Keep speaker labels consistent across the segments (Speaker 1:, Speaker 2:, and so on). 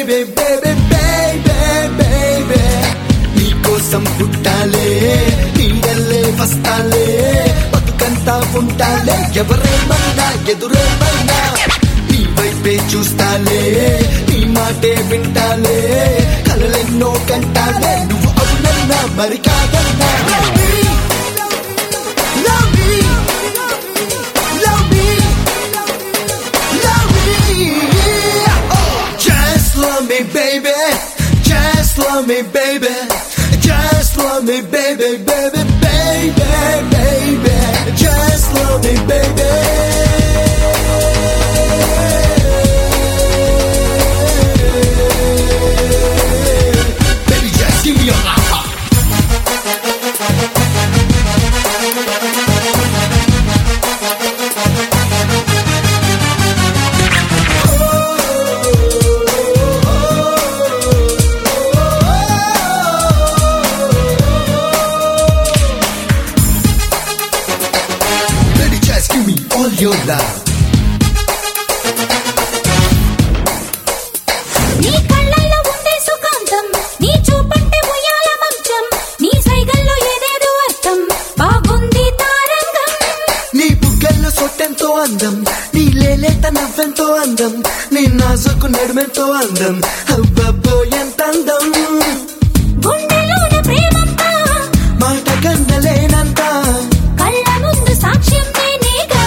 Speaker 1: baby, baby, baby, baby. నీకోసం పుట్టాలే నీడల్లే వస్తాలే బతుకంతా ఉంటాలే ఎవరేమన్నా ఎదురేమన్నా నీ వైపే చూస్తాలే నీ మాటే వింటాలే కలలెన్నో కంటాలే నువ్వు అవునన్నా మరి కాదన్నా Love me, love me, love me, oh, just love me baby, just love me baby, just love me baby, baby, baby, baby, just love me baby. Baby, just give me your heart. Give me all your love.
Speaker 2: నీ కళ్ళల్లో ఉండే సుగంధం నీ చూపంటే ఉయ్యాల మంచం నీ సైగల్లో ఏదేదో అర్థం బాగుంది తారంగం
Speaker 1: నీ బుగ్గల్లో సొట్టెంతో అందం నీ లేలేత నవ్వెంతో అందం నీ నాజుకు నడుమెంతో అందం అబ్బబ్బో ఎంత అందం
Speaker 2: గుండెలోన ప్రేమంతా
Speaker 1: మాట కన్నలేనంత
Speaker 2: కళ్ళ ముందు సాక్ష్యం నేనేగా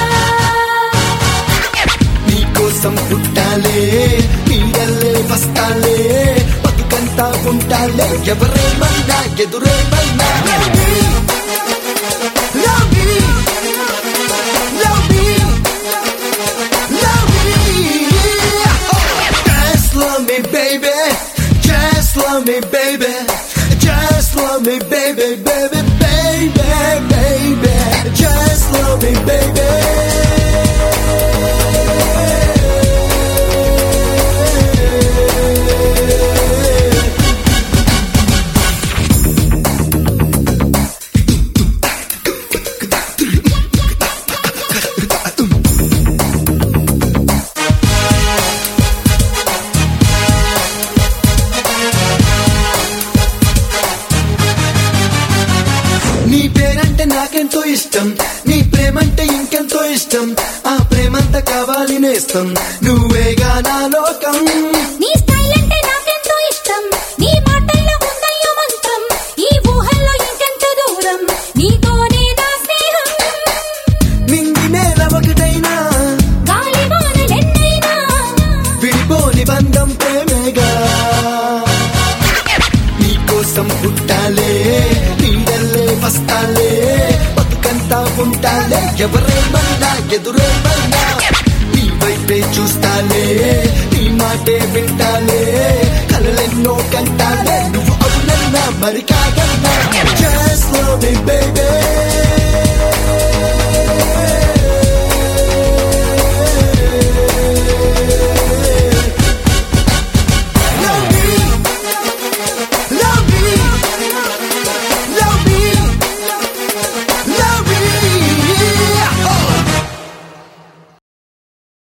Speaker 1: నీకోసం పుట్టాలే నీడల్లే వస్తాలే బతుకంతా ఉంటాలే ఎవరేమన్నా ఎదురేమన్నా Love me, love me, love me, oh, just love me baby, just love me baby, just love me baby, baby, baby, baby, just love me baby. నీ పేరంటే నాకెంతో ఇష్టం నీ ప్రేమంటే ఇంకెంతో ఇష్టం ఆ ప్రేమంతా కావాలి నేస్తం నువ్వేగా నా లోకం
Speaker 2: నీ స్టైల్ అంటే నాకెంతో ఇష్టం నీ మాటల్లో ఉందయ్యో మంత్రం ఈ ఊహల్లో ఇంకెంత దూరం నీతోనే నా స్నేహం
Speaker 1: మింగి నేల ఒకటైనా
Speaker 2: గాలి వానలెన్నైనా
Speaker 1: విడిపోని బంధం ప్రేమేగా నీకోసం పుట్టాలే నీడల్లే వస్తాలే బతుకంతా ఉంటాలే ఎవరేమన్నా ఎదురేమన్నా నీ వైపే చూస్తాలే నీ మాటే వింటాలే కలలెన్నో కంటాలే నువ్వు అవునన్నా మరి కాదన్నా just love me baby.